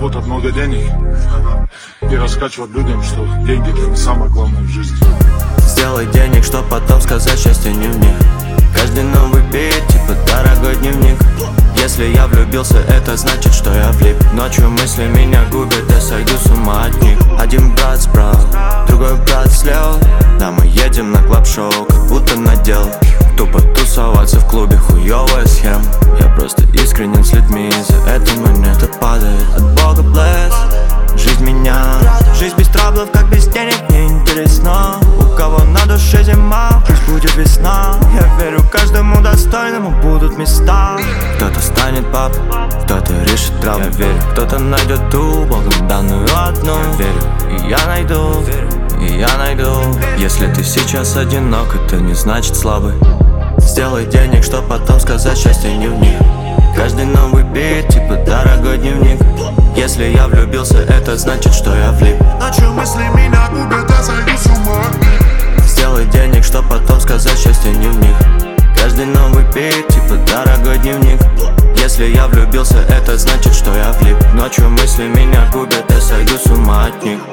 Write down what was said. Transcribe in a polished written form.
заработать много денег и раскачивать людям, что деньги это не самое главное в жизни. Сделай денег, чтоб потом сказать счастье не в них. Каждый новый бит, типа дорогой дневник. Если я влюбился, это значит, что я влип. Ночью мысли меня губят, я сойду с ума от них. Один брат справа, другой брат слева. Да, мы едем на клаб-шоу, как будто надел. Тупо тусоваться в клубе, хуёвая схема. Я просто искренен с людьми, за это монета падает. От Бога bless, жизнь меня. Жизнь без траблов, как без денег, не интересно. У кого на душе зима, пусть будет весна. Я верю, каждому достойному будут места. Кто-то станет пап, кто-то решит травму. Я верю, кто-то найдет ту Богом данную одну. Я верю, и я найду, и я найду. Если ты сейчас одинок, это не значит слабый. Сделай денег, чтоб потом сказать счастье не в них. Каждый новый бит, типа дорогой дневник. Если я влюбился, это значит, что я влип. Ночью мысли меня губят, я сойду с ума. Сделай денег, чтоб потом сказать счастье не в них. Каждый новый бит, типа дорогой дневник. Если я влюбился, это значит, что я влип. Ночью мысли меня губят, я сойду с ума от них.